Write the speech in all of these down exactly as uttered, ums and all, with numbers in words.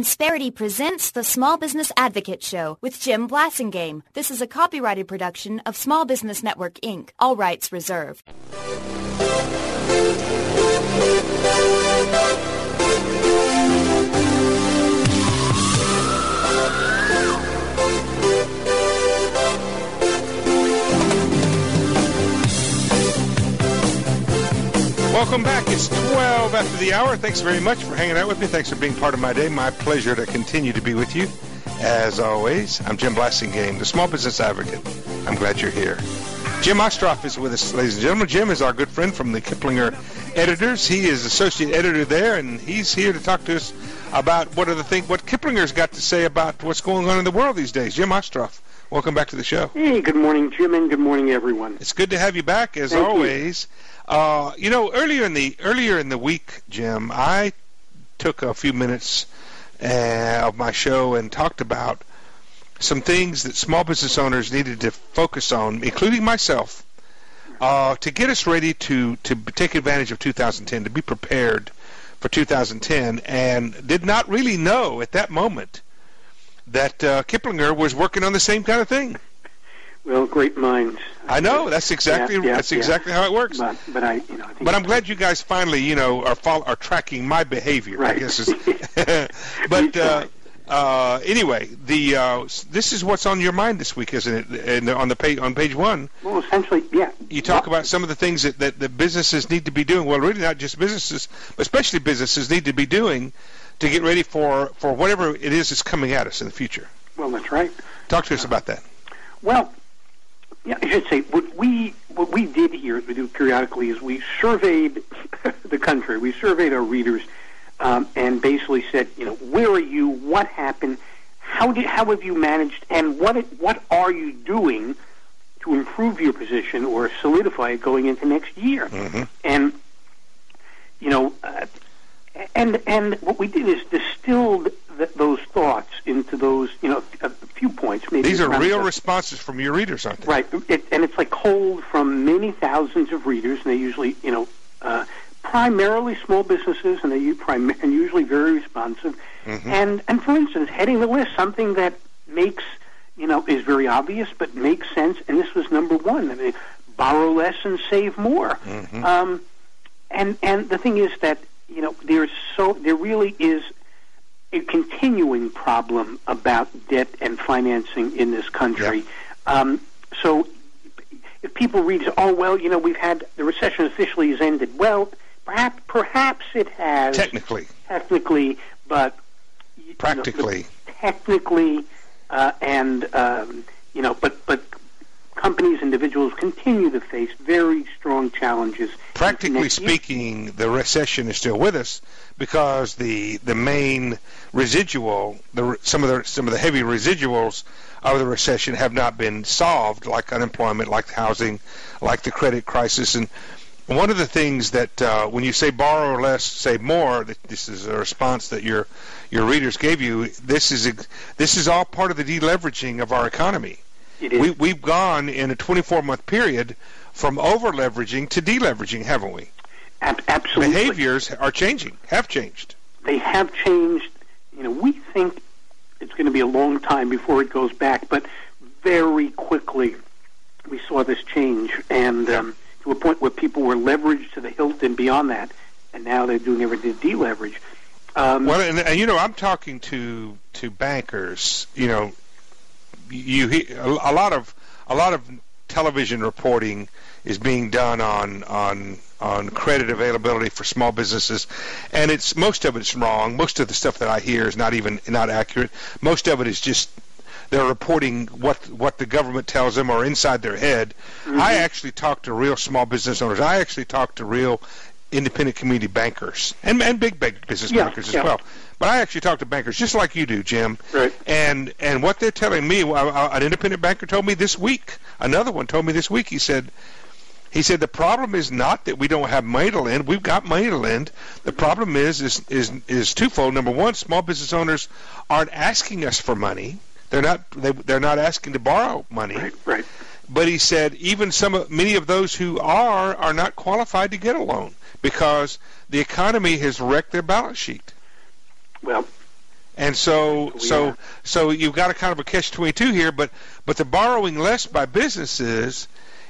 Insperity presents the Small Business Advocate Show with Jim Blasingame. This is a copyrighted production of Small Business Network, Incorporated. All rights reserved. Welcome back. It's twelve after the hour. Thanks very much for hanging out with me. Thanks for being part of my day. My pleasure to continue to be with you. As always, I'm Jim Blasingame, the Small Business Advocate. I'm glad you're here. Jim Ostroff is with us, ladies and gentlemen. Jim is our good friend from the Kiplinger Editors. He is associate editor there, and he's here to talk to us about what are the things, what Kiplinger's got to say about what's going on in the world these days. Jim Ostroff, welcome back to the show. Hey, good morning, Jim, and good morning, everyone. It's good to have you back, as Thank always. You. Uh, you know, earlier in the earlier in the week, Jim, I took a few minutes uh, of my show and talked about some things that small business owners needed to focus on, including myself, uh, to get us ready to, to take advantage of two thousand ten, to be prepared for two thousand ten, and did not really know at that moment that uh, Kiplinger was working on the same kind of thing. Well, great minds. I know that's exactly yeah, yeah, that's yeah. exactly how it works. But, but I, you know, I think but I'm glad you guys finally, you know, are follow, are tracking my behavior. Right. I guess is. But uh, uh, anyway, the uh, this is what's on your mind this week, isn't it? And on the page on page one. Well, essentially, yeah. You talk well, about some of the things that, that the businesses need to be doing. Well, really, not just businesses, but especially businesses need to be doing to get ready for, for whatever it is that's coming at us in the future. Well, that's right. Talk to us about that. Well. Yeah, I should say what we what we did here, as we do periodically, is we surveyed the country. We surveyed our readers, um, and basically said, you know, where are you? What happened? How did how have you managed? And what what are you doing to improve your position or solidify it going into next year? Mm-hmm. And you know, uh, and and what we did is distilled th- those thoughts into those, you know, a, a few points. Maybe These are real the, responses from your readers, aren't they? Right, it, and it's like cold from many thousands of readers, and they usually, you know, uh, primarily small businesses, and they prim- and usually very responsive. Mm-hmm. And and for instance, heading the list, something that makes, you know, is very obvious but makes sense, and this was number one. I mean, borrow less and save more. Mm-hmm. Um, and and the thing is that, you know, there's so there really is a continuing problem about debt and financing in this country. Yep. Um, so if people read, oh, well, you know, we've had, the recession officially has ended. Well, perhaps perhaps it has. Technically. Technically, but... Practically. You know, technically, uh, and, um, you know, but, but companies, individuals continue to face very strong challenges. Practically speaking, the recession is still with us because the the main residual, the some of the some of the heavy residuals of the recession have not been solved, like unemployment, like housing, like the credit crisis. And one of the things that uh, when you say borrow less, save more, that this is a response that your your readers gave you. This is this is all part of the deleveraging of our economy. It is. We we've gone in a twenty-four month period from over-leveraging to deleveraging, haven't we? Ab- absolutely. Behaviors are changing, have changed. They have changed. You know, we think it's going to be a long time before it goes back, but very quickly we saw this change, and um, to a point where people were leveraged to the hilt and beyond that, and now they're doing everything to deleverage. Um, well, and, and you know, I'm talking to to bankers. You know, you a, a lot of a lot of television reporting is being done on on on credit availability for small businesses, and it's most of it's wrong. Most of the stuff that I hear is not even not accurate. Most of it is just they're reporting what what the government tells them or inside their head. Mm-hmm. I actually talk to real small business owners. I actually talk to real independent community bankers and and big big business yeah, bankers as yeah. well. But I actually talk to bankers just like you do, Jim. Right. And and what they're telling me, an independent banker told me this week. Another one told me this week. He said, he said the problem is not that we don't have money to lend. We've got money to lend. The problem is is is is twofold. Number one, small business owners aren't asking us for money. They're not they, they're not asking to borrow money. Right. Right. But he said even some of, many of those who are are not qualified to get a loan because the economy has wrecked their balance sheet. Well, And so, We so, are. so you've got a kind of a catch twenty-two here. But, but the borrowing less by businesses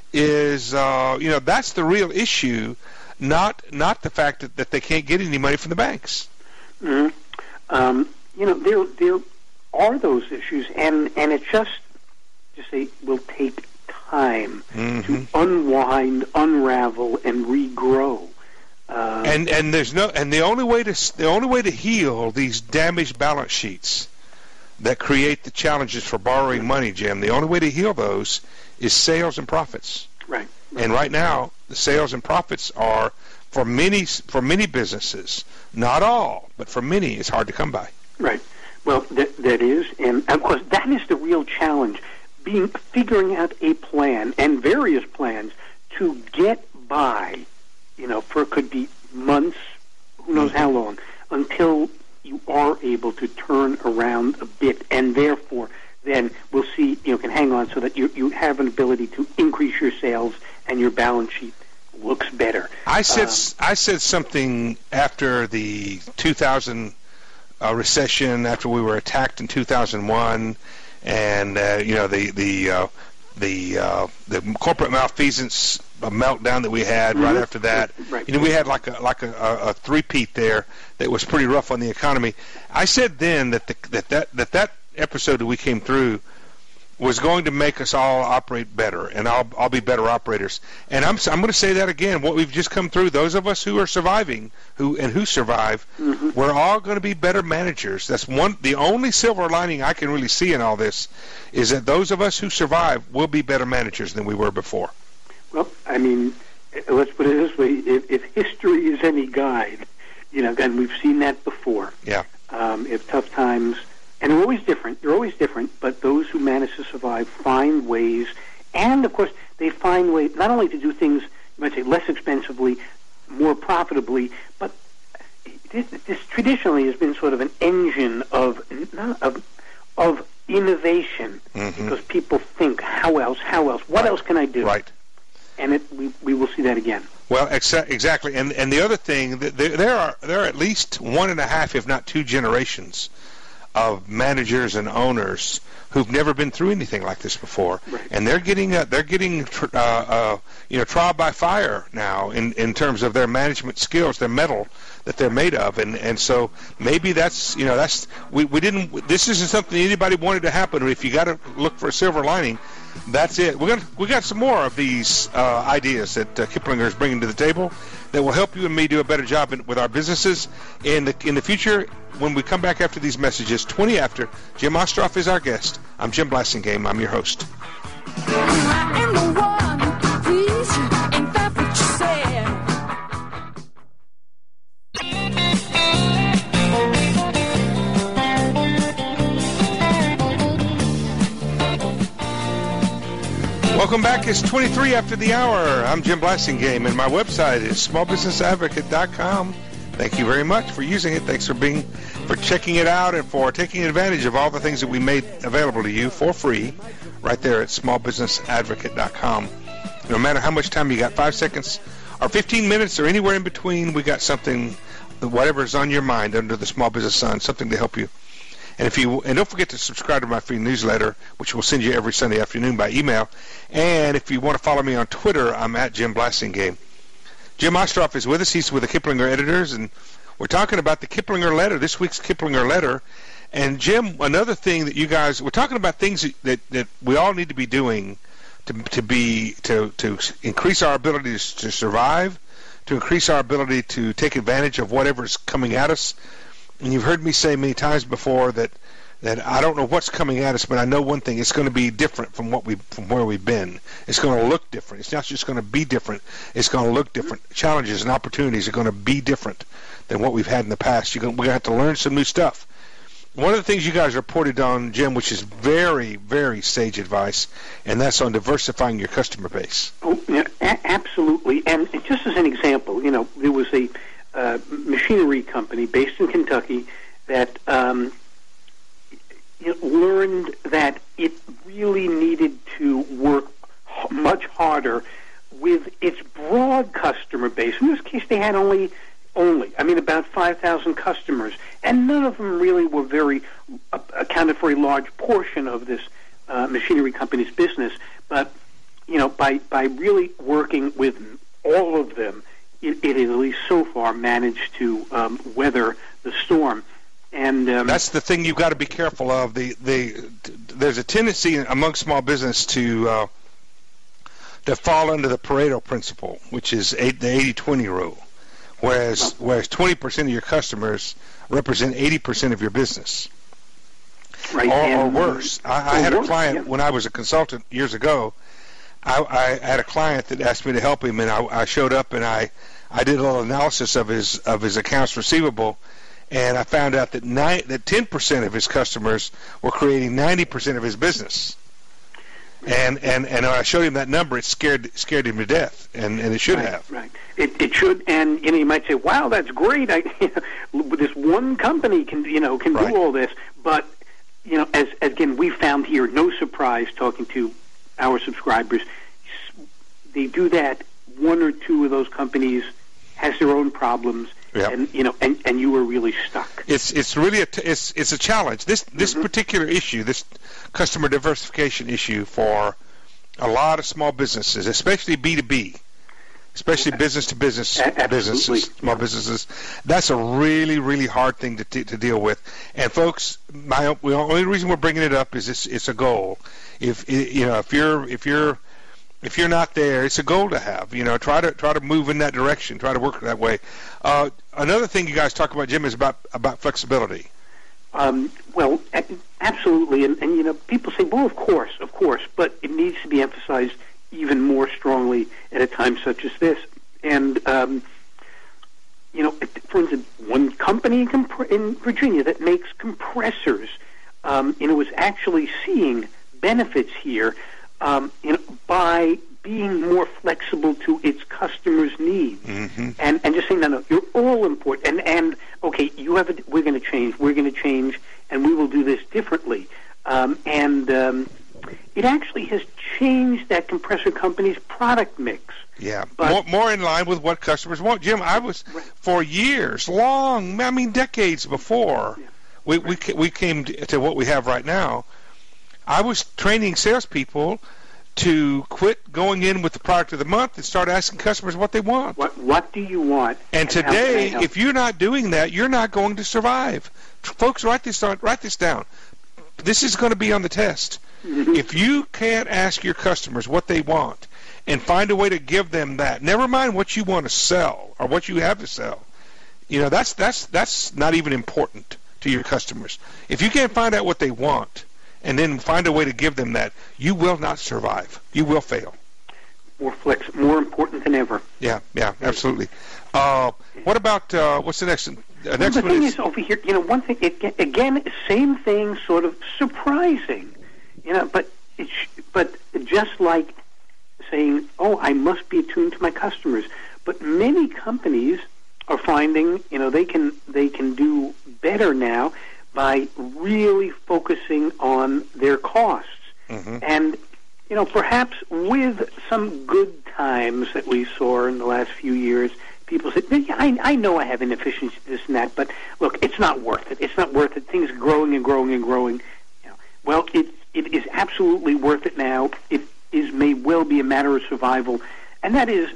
is, uh, you know, that's the real issue, not not the fact that, that they can't get any money from the banks. Mm-hmm. Um, you know, there there are those issues, and and it just just say will take time Mm-hmm. to unwind, unravel, and regrow. Uh, And and there's no and the only way to the only way to heal these damaged balance sheets that create the challenges for borrowing money, Jim, the only way to heal those is sales and profits. right. And right now, the sales and profits are for many for many businesses, not all, but for many, it's hard to come by. Right. Well, that that is, and of course, that is the real challenge: being figuring out a plan and various plans to get by. You know, for it could be months, who knows how long, until you are able to turn around a bit, and therefore, then we'll see. You know, can hang on so that you you have an ability to increase your sales and your balance sheet looks better. I said Um, I said something after the two thousand uh, recession, after we were attacked in two thousand one, and uh, you know the the uh, the uh, the corporate malfeasance uh, meltdown that we had Mhm. right after that. Right. You know, we had like a like a, a, a three-peat there that was pretty rough on the economy. I said then that the, that that that that episode that we came through was going to make us all operate better, and I'll I'll be better operators. And I'm I'm going to say that again. What we've just come through, those of us who are surviving, who and who survive, Mhm. we're all going to be better managers. That's one. The only silver lining I can really see in all this is that those of us who survive will be better managers than we were before. Well, I mean, let's put it this way: if, if history is any guide, you know, and we've seen that before. Yeah. Um, if tough times, and they're always different. They're always different. But those who manage to survive find ways, and of course, they find ways not only to do things, you might say, less expensively, more profitably, but this, this traditionally has been sort of an engine of of, of innovation, Mhm. because people think, how else? How else? What else can I do? Right. And it, we we will see that again. Well, exa- exactly. And and the other thing, th- there, there are there are at least one and a half, if not two generations of managers and owners who've never been through anything like this before, Right. and they're getting uh, they're getting tr- uh, uh, you know trial by fire now in, in terms of their management skills, their mettle that they're made of, and and so maybe that's you know that's we, we didn't this isn't something anybody wanted to happen. If you got to look for a silver lining, that's it. We're gonna we got some more of these uh, ideas that uh, Kiplinger is bringing to the table that will help you and me do a better job in, with our businesses in the in the future. When we come back after these messages, twenty after, Jim Ostroff is our guest. I'm Jim Blasingame. I'm your host. I am the one who please you. Ain't that what you said? Welcome back. It's twenty-three after the hour. I'm Jim Blasingame, and my website is small business advocate dot com. Thank you very much for using it. Thanks for being, for checking it out and for taking advantage of all the things that we made available to you for free right there at small business advocate dot com. No matter how much time you got, five seconds or fifteen minutes or anywhere in between, we got something, whatever's on your mind under the Small Business Sun, something to help you. And if you and don't forget to subscribe to my free newsletter, which we'll send you every Sunday afternoon by email. And if you want to follow me on Twitter, I'm at Jim Blasingame. Jim Ostroff is with us. He's with the Kiplinger editors, and we're talking about the Kiplinger letter, this week's Kiplinger letter. And Jim, another thing that you guys, we're talking about things that, that, that we all need to be doing to to be to to increase our ability to, to survive, to increase our ability to take advantage of whatever's coming at us. And you've heard me say many times before that that I don't know what's coming at us, but I know one thing: it's going to be different from what we from where we've been. It's going to look different. It's not just going to be different. It's going to look different. Challenges and opportunities are going to be different than what we've had in the past. You're going, we're going to have to learn some new stuff. One of the things you guys reported on, Jim, which is very, very sage advice, and that's on diversifying your customer base. Oh, yeah, a- absolutely. And just as an example, you know, there was a uh, machinery company based in Kentucky that um, you know, learned that it really needed to work h- much harder with its broad customer base. In this case, they had only only. I mean, about five thousand customers, and none of them really were very uh, accounted for a large portion of this uh, machinery company's business. But you know, by by really working with all of them, it, it has at least so far managed to um, weather the storm. And um, that's the thing you've got to be careful of. The the there's a tendency among small business to uh, to fall under the Pareto principle, which is eight, the eighty twenty rule. Whereas whereas twenty percent of your customers represent eighty percent of your business. Right. Or, and, or worse. I, I had a client, yeah. when I was a consultant years ago, I, I had a client that asked me to help him, and I, I showed up and I, I did a little analysis of his of his accounts receivable, and I found out that nine, that ten percent of his customers were creating ninety percent of his business. And and and when I showed him that number, it scared scared him to death, and, and it should right, have. Right. It it should, and you know, you might say, "Wow, that's great! I, you know, this one company can you know can right. do all this." But you know, as, as again, we found here, no surprise talking to our subscribers, they do that. One or two of those companies has their own problems. Yep. And you know, and, and you were really stuck. It's it's really a t- it's it's a challenge. This this mm-hmm. particular issue, this customer diversification issue, for a lot of small businesses, especially B two B, especially business to business a- businesses, small yeah. businesses. That's a really really hard thing to t- to deal with. And folks, my the only reason we're bringing it up is it's it's a goal. If you know if you're if you're If you're not there, it's a goal to have. You know, try to try to move in that direction. Try to work that way. Uh, another thing you guys talk about, Jim, is about about flexibility. Um, well, absolutely, and, and you know, people say, "Well, of course, of course," but it needs to be emphasized even more strongly at a time such as this. And um, you know, for instance, one company in, comp- in Virginia that makes compressors, um, you know, was actually seeing benefits here. Um, you know, by being more flexible to its customers' needs, mm-hmm. and and just saying, no, no, you're all important, and and okay, you have a, we're going to change, we're going to change, and we will do this differently, um, and um, it actually has changed that compressor company's product mix. Yeah, but, more, more in line with what customers want. Jim, I was right. for years, long, I mean, decades before yeah. we right. we we came to what we have right now. I was training salespeople to quit going in with the product of the month and start asking customers what they want. What What do you want? And, and today, if you're not doing that, you're not going to survive. Folks, write this on, write this down. This is going to be on the test. Mm-hmm. If you can't ask your customers what they want and find a way to give them that, never mind what you want to sell or what you have to sell, you know, that's that's that's not even important to your customers. If you can't find out what they want and then find a way to give them that, you will not survive. You will fail. More flex, more important than ever. Yeah, yeah, absolutely. Uh, what about, uh, what's the next one? Uh, next well, the one thing is, is, over here, you know, one thing, it, again, same thing, sort of surprising, you know, but it's, but just like saying, oh, I must be attuned to my customers. But many companies are finding, you know, they can they can do better now by really focusing on their costs. Mm-hmm. And, you know, perhaps with some good times that we saw in the last few years, people said, yeah, I, I know I have inefficiency, this and that, but look, it's not worth it. It's not worth it. Things are growing and growing and growing. You know, well, it it is absolutely worth it now. It is may well be a matter of survival. And that is,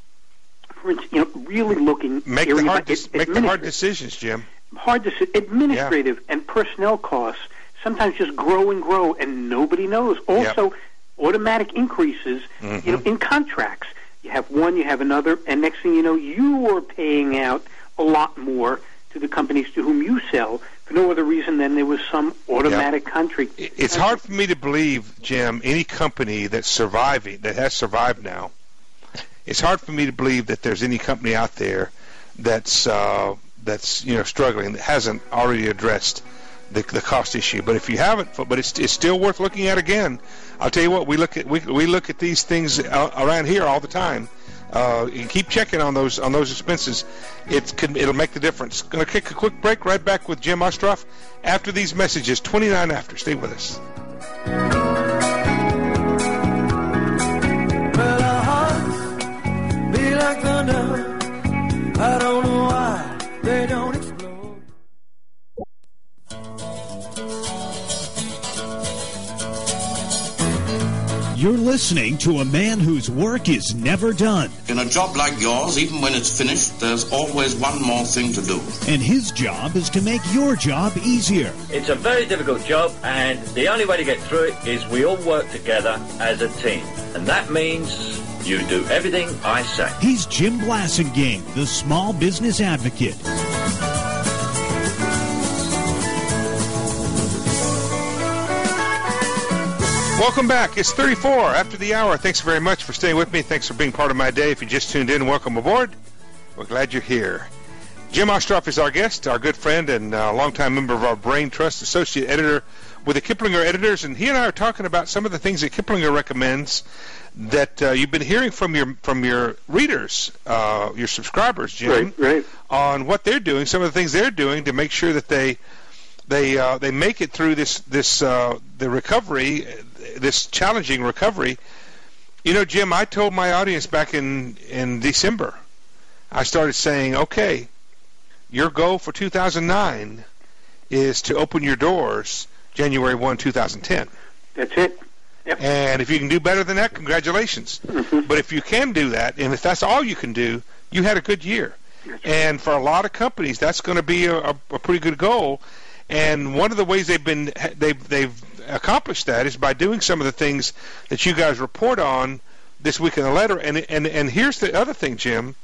for instance, you know, really looking... Make the hard, de- make the hard decisions, Jim. Hard to administrative yeah. and personnel costs sometimes just grow and grow, and nobody knows. Also, yep. automatic increases, mm-hmm. you know, in contracts. You have one, you have another, and next thing you know, you are paying out a lot more to the companies to whom you sell for no other reason than there was some automatic yep. contract. It's hard for me to believe, Jim, any company that's surviving, that has survived now. It's hard for me to believe that there's any company out there that's uh, that's you know struggling that hasn't already addressed the the cost issue. But if you haven't, but it's it's still worth looking at again. I'll tell you what, we look at we we look at these things around here all the time. Uh, you keep checking on those on those expenses. It can it'll make the difference. Going to kick a quick break. Right back with Jim Ostroff after these messages. twenty-nine after. Stay with us. Well, our hearts beat like thunder. I don't know why. You're listening to a man whose work is never done. In a job like yours, even when it's finished, there's always one more thing to do. And his job is to make your job easier. It's a very difficult job, and the only way to get through it is we all work together as a team. And that means you do everything I say. He's Jim Blasingame, the small business advocate. Welcome back. It's thirty-four after the hour. Thanks very much for staying with me. Thanks for being part of my day. If you just tuned in, welcome aboard. We're glad you're here. Jim Ostroff is our guest, our good friend and uh, longtime member of our Brain Trust, associate editor with the Kiplinger Editors, and he and I are talking about some of the things that Kiplinger recommends that uh, you've been hearing from your from your readers, uh, your subscribers, Jim, right, right. on what they're doing, some of the things they're doing to make sure that they they uh, they make it through this this uh, the recovery, this challenging recovery. You know, Jim, I told my audience back in in December, I started saying, okay, your goal for two thousand nine is to open your doors January first, two thousand ten. That's it. Yep. And if you can do better than that, congratulations. Mm-hmm. But if you can do that, and if that's all you can do, you had a good year. Right. And for a lot of companies, that's going to be a, a, a pretty good goal. And one of the ways they've been they've they've accomplished that is by doing some of the things that you guys report on this week in the letter. And and and here's the other thing, Jim.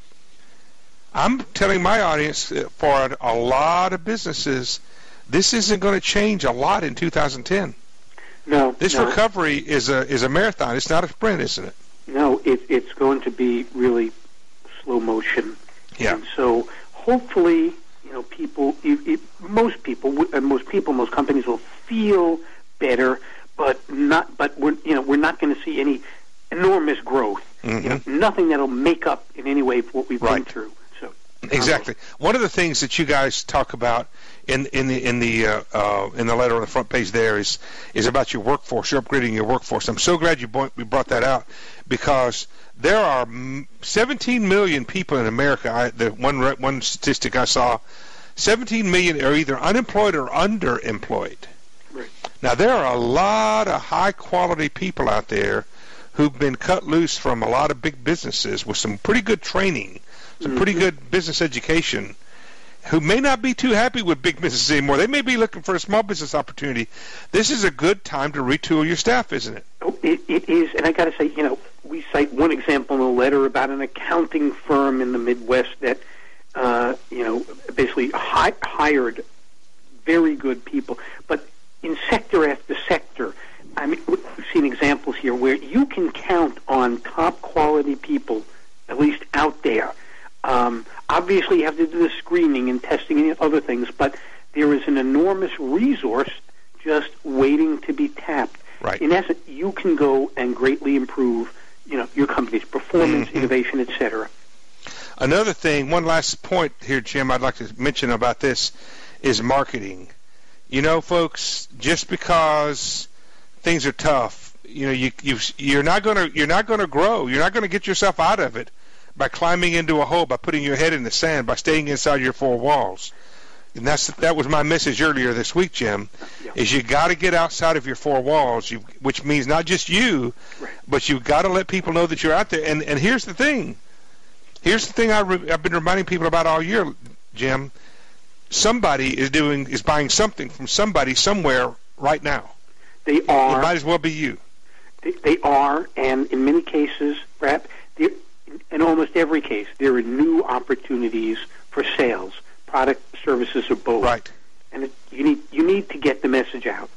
I'm telling my audience, for a lot of businesses, this isn't going to change a lot in two thousand ten. No. This no. recovery is a is a marathon. It's not a sprint, isn't it? No, it, it's going to be really slow motion. Yeah. And so hopefully, you know, people, it, it, most people, uh, most people, most companies will feel better, but not. But we're you know we're not going to see any enormous growth. Mm-hmm. You know, nothing that'll make up in any way for what we've Right. been through. So Exactly. One of the things that you guys talk about in in the in the uh, uh, in the letter on the front page there is is about your workforce. You're upgrading your workforce. I'm so glad you brought, you brought that out, because there are seventeen million people in America. I, the one one statistic I saw, seventeen million are either unemployed or underemployed. Right. Now there are a lot of high quality people out there who've been cut loose from a lot of big businesses with some pretty good training, some pretty good business education, who may not be too happy with big businesses anymore. They may be looking for a small business opportunity. This is a good time to retool your staff, isn't it? Oh, it, it is, and I got to say, you know, we cite one example in a letter about an accounting firm in the Midwest that, uh, you know, basically hi- hired very good people, but in sector after sector, I mean, we've seen examples here where you can count on top quality people, at least out there. Um, obviously, you have to do the screening and testing and other things, but there is an enormous resource just waiting to be tapped. Right. In essence, you can go and greatly improve, you know, your company's performance, Mm-hmm. innovation, et cetera. Another thing, one last point here, Jim, I'd like to mention about this is marketing. You know, folks, just because things are tough, you know, you you you're not going to you're not going to grow. You're not going to get yourself out of it by climbing into a hole, by putting your head in the sand, by staying inside your four walls. And that's that was my message earlier this week, Jim, Yeah. is you got to get outside of your four walls, you, which means not just you, Right. but you've got to let people know that you're out there. And and here's the thing. Here's the thing I re- I've been reminding people about all year, Jim. Somebody is doing is buying something from somebody somewhere right now. They It are. might as well be you. They, they are, and in many cases, Brad, there- in almost every case, there are new opportunities for sales, product, services, or both. Right. And it, you need you need to get the message out.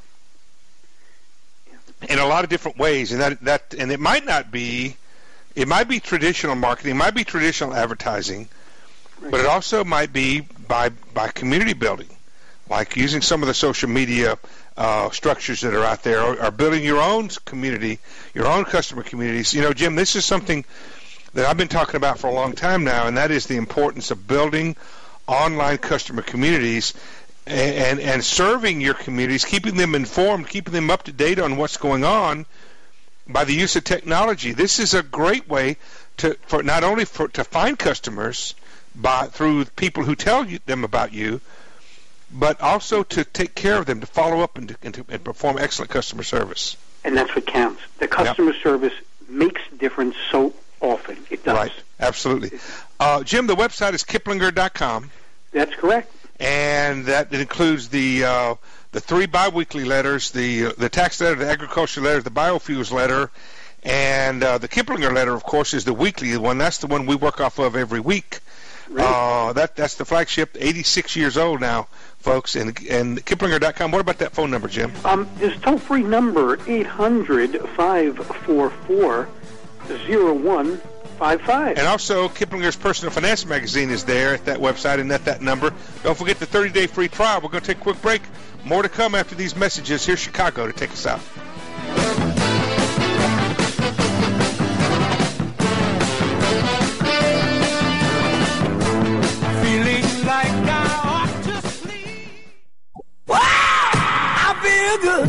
In a lot of different ways, and that that and it might not be, it might be traditional marketing, it might be traditional advertising, but it also might be by by community building, like using some of the social media uh, structures that are out there, or, or building your own community, your own customer communities. You know, Jim, this is something that I've been talking about for a long time now, and that is the importance of building online customer communities and, and, and serving your communities, keeping them informed, keeping them up to date on what's going on by the use of technology. This is a great way to for not only for to find customers by through people who tell you, them about you, but also to take care of them, to follow up and, to, and, to, and perform excellent customer service. And that's what counts. The customer yep. service makes a difference so often. It does. Right, absolutely. Uh, Jim, the website is kiplinger dot com. That's correct. And that includes the uh, the three biweekly letters, the uh, the tax letter, the agriculture letter, the biofuels letter, and uh, the Kiplinger letter, of course, is the weekly one. That's the one we work off of every week. Right. Uh, that that's the flagship, eighty-six years old now, folks, and and kiplinger dot com. What about that phone number, Jim? Um, there's a toll-free number, eight hundred, five four four, zero one five five. And also, Kiplinger's Personal Finance Magazine is there at that website and at that number. Don't forget the thirty-day free trial. We're going to take a quick break. More to come after these messages. Here's Chicago to take us out. Feeling like I ought to sleep. Wow! I feel good.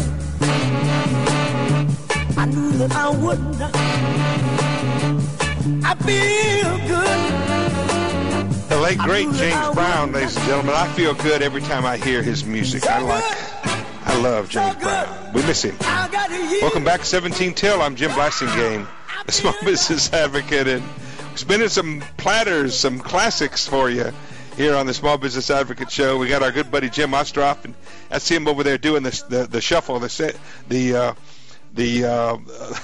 I knew that I would not. I feel good. The late, great James Brown, ladies and gentlemen. I feel good every time I hear his music. I like, I love James Brown. We miss him. Welcome back to seventeen Till. I'm Jim Blasingame, the Small Business Advocate, and spinning some platters, some classics for you here on the Small Business Advocate Show. We got our good buddy Jim Ostroff, and I see him over there doing the the, the shuffle, the the uh, the uh,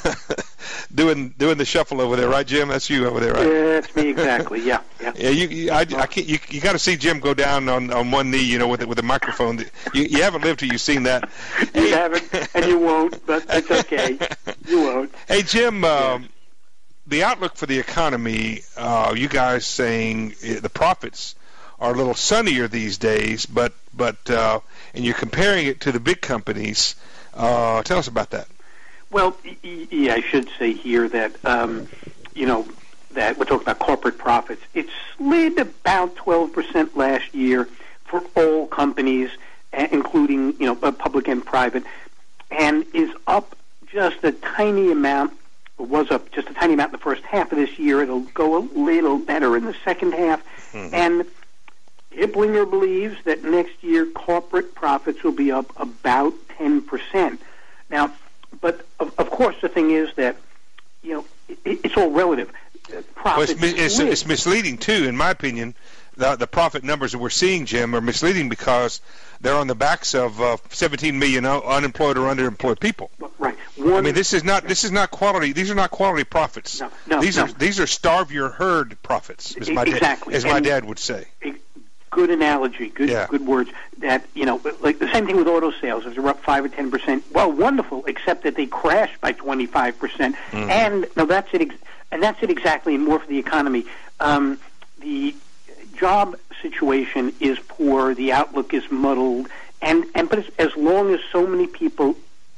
doing doing the shuffle over there, right, Jim? That's you over there, right? Yeah, that's me exactly. Yeah, yeah. Yeah, you, you I, I can't. You, you got to see Jim go down on, on one knee, you know, with with a microphone. You you haven't lived till you've seen that. You hey, haven't, and you won't. But it's okay. You won't. Hey, Jim. Um, the outlook for the economy. Uh, you guys saying the profits are a little sunnier these days, but but uh, and you're comparing it to the big companies. Uh, tell us about that. Well, yeah, I should say here that, um, you know, that we're talking about corporate profits. It slid about twelve percent last year for all companies, including, you know, public and private, and is up just a tiny amount, or was up just a tiny amount in the first half of this year. It'll go a little better in the second half. Mm-hmm. And Kiplinger believes that next year corporate profits will be up about ten percent. Now, but of, of course, the thing is that, you know, it, it's all relative. Profits well, it's, it's, it's misleading too, in my opinion. The, the profit numbers that we're seeing, Jim, are misleading because they're on the backs of uh, seventeen million unemployed or underemployed people. Right. One, I mean, this is not this is not quality. These are not quality profits. No, no, these no. are these are starve your herd profits, as my exactly. dad, as my and, dad would say. Good analogy, good yeah. good words. That, you know, like the same thing with auto sales. If they're up five or ten percent, well, wonderful. Except that they crashed by twenty five percent, and no, that's it. Ex- and that's it exactly. And more for the economy. Um, the job situation is poor. The outlook is muddled, and and but as, as long as so many people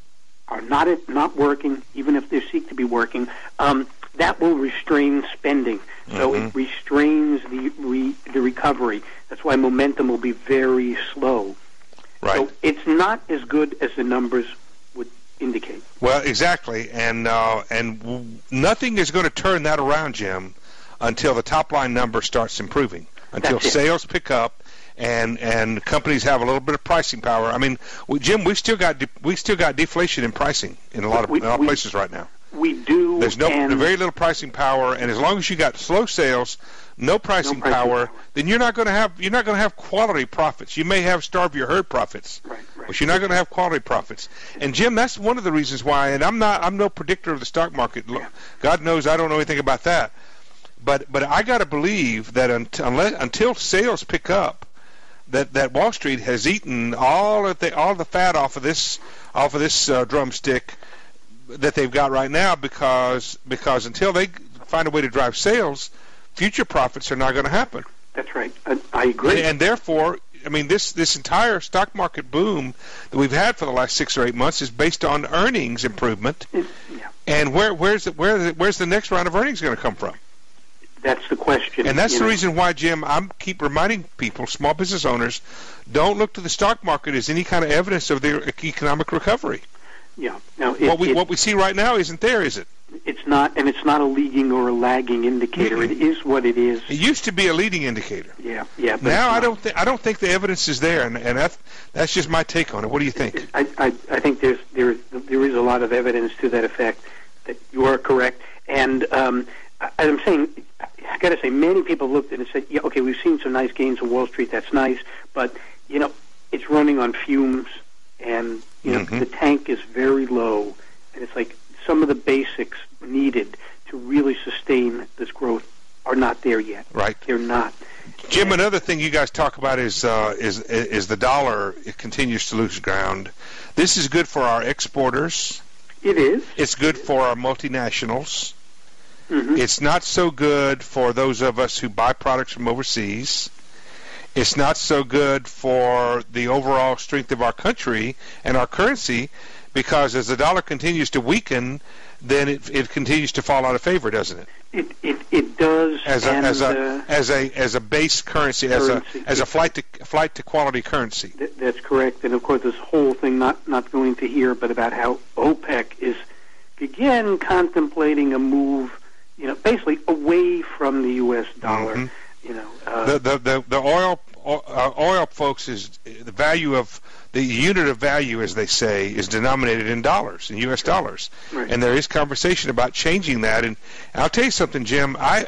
are not at, not working, even if they seek to be working, um, that will restrain spending. So mm-hmm. it restrains the re, the recovery. That's why momentum will be very slow. Right. So it's not as good as the numbers would indicate. Well, exactly, and uh, and w- nothing is going to turn that around, Jim, until the top line number starts improving. Until sales pick up, and and companies have a little bit of pricing power. I mean, we, Jim, we still got de- we still got deflation in pricing in a lot of we, in a lot of we, places right now. We do. There's no and very little pricing power, and as long as you got slow sales, no pricing, no pricing power, power, then you're not going to have you're not going to have quality profits. You may have starve your herd profits, right, right. but you're not going to have quality profits. And Jim, that's one of the reasons why. And I'm not I'm no predictor of the stock market. Yeah. God knows I don't know anything about that. But but I got to believe that until, unless, until sales pick up, that, that Wall Street has eaten all of the all the fat off of this off of this uh, drumstick that they've got right now, because because until they find a way to drive sales, future profits are not going to happen. That's right. I, I agree. And, and therefore, I mean, this this entire stock market boom that we've had for the last six or eight months is based on earnings improvement. Yeah. And where where's the, where where's the next round of earnings going to come from? That's the question. And that's the know. reason why, Jim, I keep reminding people, small business owners, don't look to the stock market as any kind of evidence of their economic recovery. Yeah. Now, it, what we it, what we see right now isn't there, is it? It's not, and it's not a leading or a lagging indicator. Mm-mm. It is what it is. It used to be a leading indicator. Yeah, yeah. But Now it's I not. don't think I don't think the evidence is there, and, and that's that's just my take on it. What do you think? I, I, I think there's there there is a lot of evidence to that effect that you are correct. And um, I, I'm saying, I got to say, many people looked at it and said, "Yeah, okay, we've seen some nice gains on Wall Street. That's nice, but you know, it's running on fumes, and you know, Mm-hmm. the tank is very low, and it's like some of the basics needed to really sustain this growth are not there yet. Right. They're not." Jim, another thing you guys talk about is uh, is is the dollar. It continues to lose ground. This is good for our exporters. It is. It's good for our multinationals. Mm-hmm. It's not so good for those of us who buy products from overseas. It's not so good for the overall strength of our country and our currency, because as the dollar continues to weaken, then it it continues to fall out of favor, doesn't it? It it, it does. As a and, as a uh, as a as a base currency, Currency. as a as a flight to flight to quality currency. Th- that's correct. And of course, this whole thing, not not going to here, but about how OPEC is again contemplating a move, you know, basically away from the U S dollar. Mhm. You know, uh, The the the, the oil uh, oil folks is the value of the unit of value, as they say, is denominated in dollars, in U S dollars, Right. and there is conversation about changing that. And I'll tell you something, Jim. I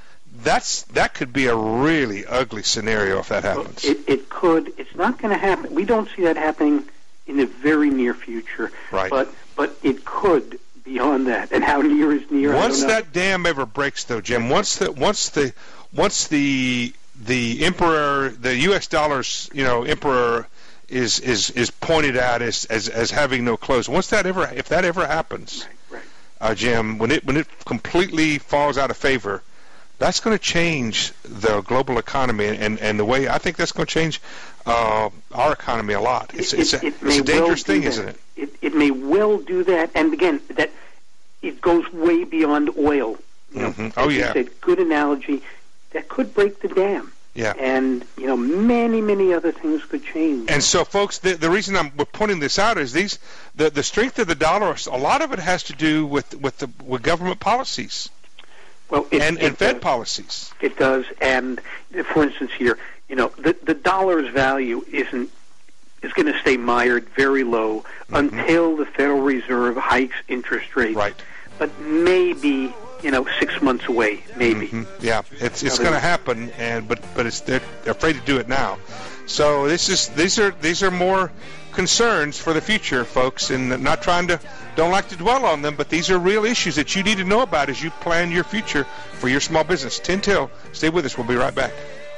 that's that could be a really ugly scenario if that happens. it it could. It's not going to happen. We don't see that happening in the very near future. Right. But but it could beyond that. And how near is near? Once I don't know. that dam ever breaks, though, Jim, once the once the once the the emperor, the U S dollars, you know, emperor is is is pointed out as as as having no close. Once that ever, if that ever happens, Right, right. uh, Jim, when it when it completely falls out of favor, that's going to change the global economy and and the way I think that's going to change uh, our economy a lot. It's It- it's it- a, it it's may a dangerous well do thing, that. isn't it? It it may well do that, and again, that it goes way beyond oil. You know, Mhm. Oh, as you yeah. said, good analogy. That could break the dam, Yeah. and you know, many many other things could change. And so, folks, the, the reason I'm we're pointing this out is these the the strength of the dollar. A lot of it has to do with with the with government policies well, it, and it and Fed does. policies. It does, and uh, for instance, here, you know, the the dollar's value isn't is going to stay mired very low until the Federal Reserve hikes interest rates. Right. But maybe, you know, six months away, maybe. Mhm. Yeah, it's it's Now, going to happen, and but but it's they're, they're afraid to do it now. So this is these are these are more concerns for the future, folks, and not trying to don't like to dwell on them, but these are real issues that you need to know about as you plan your future for your small business. ten till, stay with us. We'll be right back.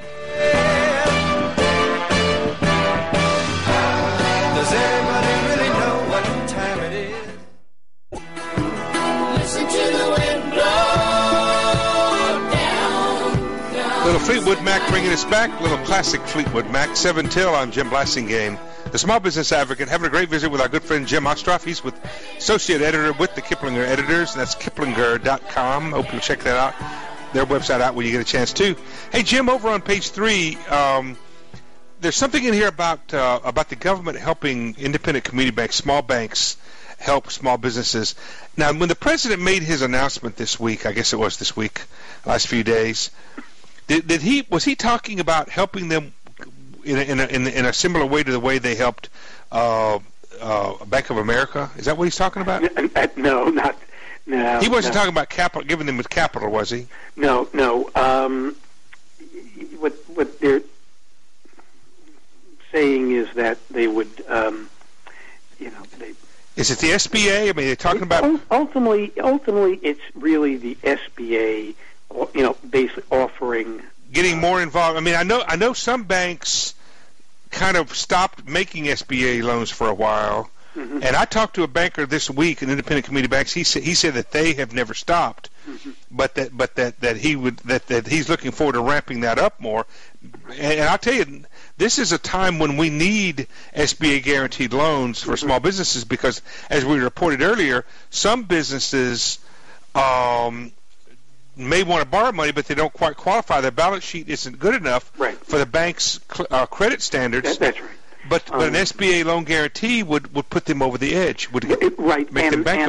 Does anybody really know what time it is? Listen to the wind blow down, down. Little Fleetwood Mac bringing us back. Little classic Fleetwood Mac. seven till on Jim Blassingame, the Small Business Advocate, having a great visit with our good friend Jim Ostroff. He's with associate editor with the Kiplinger Editors, and that's kiplinger dot com. Hope you'll check that out. Their website out when you get a chance too. Hey Jim, over on page three, um, there's something in here about uh, about the government helping independent community banks, small banks, help small businesses. Now, when the president made his announcement this week, I guess it was this week, last few days, did, did he was he talking about helping them in a, in a, in a, in a similar way to the way they helped uh, uh, Bank of America? Is that what he's talking about? No, not no. He wasn't no. talking about capital, giving them with capital, was he? No, no. Um, what what they're saying is that they would, um, you know, they. Is it the S B A? I mean, they're talking about. Ultimately, ultimately, it's really the S B A, you know, basically offering. Getting more involved. I mean, I know I know some banks kind of stopped making S B A loans for a while, mm-hmm. and I talked to a banker this week in independent community banks. He said he said that they have never stopped, mm-hmm. but that but that, that he would that, that he's looking forward to ramping that up more. And, and I'll tell you, this is a time when we need S B A guaranteed loans for mm-hmm. small businesses because, as we reported earlier, some businesses. Um, may want to borrow money, but they don't quite qualify. Their balance sheet isn't good enough right. for the bank's uh, credit standards. That, that's right. But, um, but an S B A loan guarantee would, would put them over the edge, would it, right. make and, them bankable.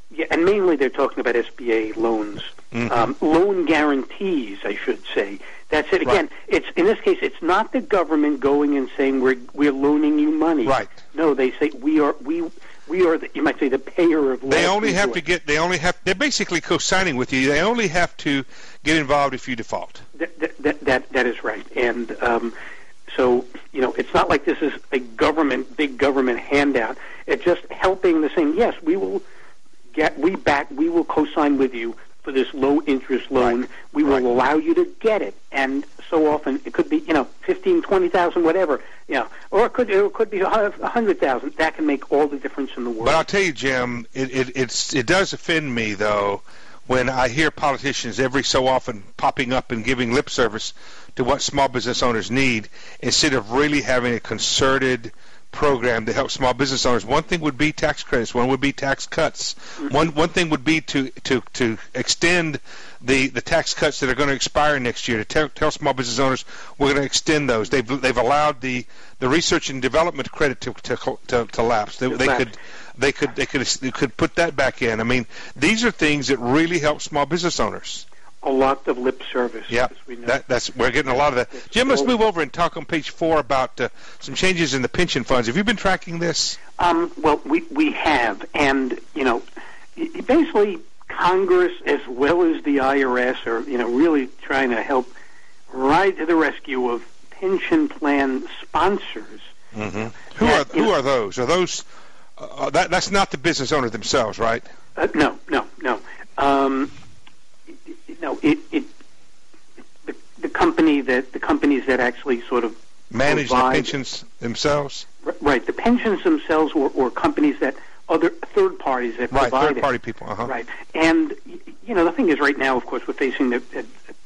Yeah, and mainly they're talking about S B A loans, mm-hmm. um, loan guarantees, I should say. That's it. Again, right. it's in this case, it's not the government going and saying we're we're loaning you money. Right. No, they say we are we we are the, you might say the payer of. They only have to get. They only have. They're basically co-signing with you. They only have to get involved if you default. That that that, that is right, and um, so you know it's not like this is a government big government handout. It's just helping the saying. Yes, we will get we back. We will co-sign with you for this low interest loan. Right. We will right. allow you to get it, and so often it could be you know fifteen, twenty thousand, whatever, you know, or it could it could be a hundred thousand. That can make all the difference in the world. But I'll tell you, Jim, it it it's, it does offend me though when I hear politicians every so often popping up and giving lip service to what small business owners need instead of really having a concerted program to help small business owners. One thing would be tax credits. One would be tax cuts. Mm-hmm. One one thing would be to to to extend the the tax cuts that are going to expire next year. To tell, tell small business owners we're going to extend those. They've they've allowed the, the research and development credit to to to, to lapse. They, they could they could they could they could put that back in. I mean, these are things that really help small business owners. A lot of lip service. Yeah, as we know. that, that's we're getting a lot of that. It's Jim, let's so, move over and talk on page four about uh, some changes in the pension funds. Have you been tracking this? Um, well, we we have, and you know, basically Congress as well as the I R S are you know really trying to help ride to the rescue of pension plan sponsors. Mm-hmm. Who that, are who know, are those? Are those uh, that that's not the business owner themselves, right? Uh, no, no, no. Um, No, it, it the, the company that the companies that actually sort of manage provide, the pensions themselves. Right, the pensions themselves, or, or companies that other third parties that right, provide third party it. people. Uh-huh. Right, and you know the thing is, right now, of course, we're facing the uh,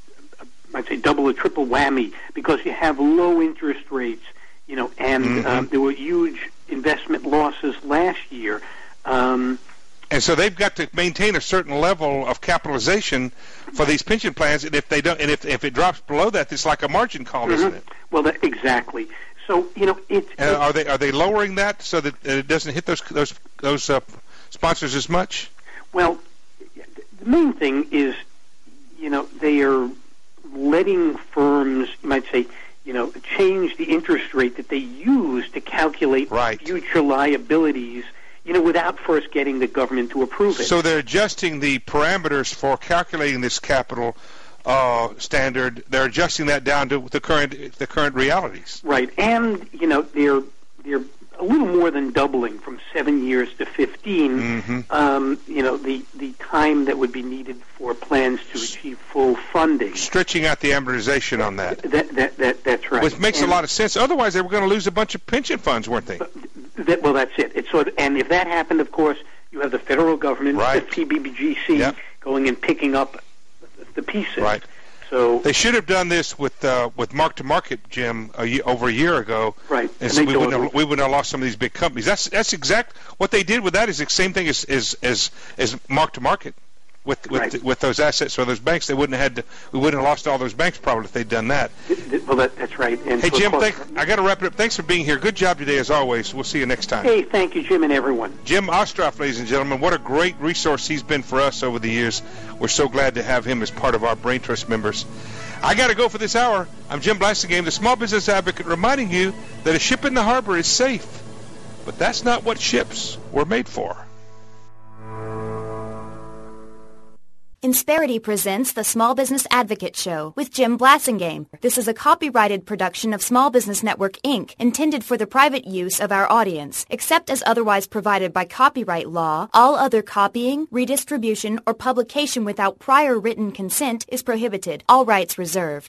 I'd say double or triple whammy because you have low interest rates, you know, and mm-hmm. um, there were huge investment losses last year. Um, And so they've got to maintain a certain level of capitalization for these pension plans, and if they don't, and if if it drops below that, it's like a margin call, mm-hmm. isn't it? Well, that, exactly. So you know, it's, and it's are they are they lowering that so that it doesn't hit those those those uh, sponsors as much? Well, the main thing is, you know, they are letting firms, you might say, you know, change the interest rate that they use to calculate right. future liabilities. You know, without first getting the government to approve it. So they're adjusting the parameters for calculating this capital uh, standard. They're adjusting that down to the current the current realities. Right, and you know they're they're a little more than doubling from seven years to fifteen. Mm-hmm. Um, you know the the time that would be needed for plans to achieve full funding. Stretching out the amortization on that. That that, that that's right. Which makes and, a lot of sense. Otherwise, they were going to lose a bunch of pension funds, weren't they? That, well, that's it. It's sort of, and if that happened, of course, you have the federal government, right. the C B B G C, yep. going and picking up the pieces. Right. So they should have done this with uh, with mark to market, Jim, a year, over a year ago. Right. And, and so we wouldn't have, we wouldn't have lost some of these big companies. That's that's exact what they did with that is the same thing as as as, as mark to market. With with, right. with those assets or those banks, they wouldn't have had to, we wouldn't have lost all those banks probably if they'd done that. Well, that, that's right. And hey, so Jim, course, thank, I got to wrap it up. Thanks for being here. Good job today, as always. We'll see you next time. Hey, thank you, Jim, and everyone. Jim Ostroff, ladies and gentlemen, what a great resource he's been for us over the years. We're so glad to have him as part of our Brain Trust members. I got to go for this hour. I'm Jim Blasingame, the Small Business Advocate, reminding you that a ship in the harbor is safe, but that's not what ships were made for. Insperity presents the Small Business Advocate Show with Jim Blasingame. This is a copyrighted production of Small Business Network, Incorporated, intended for the private use of our audience. Except as otherwise provided by copyright law, all other copying, redistribution, or publication without prior written consent is prohibited. All rights reserved.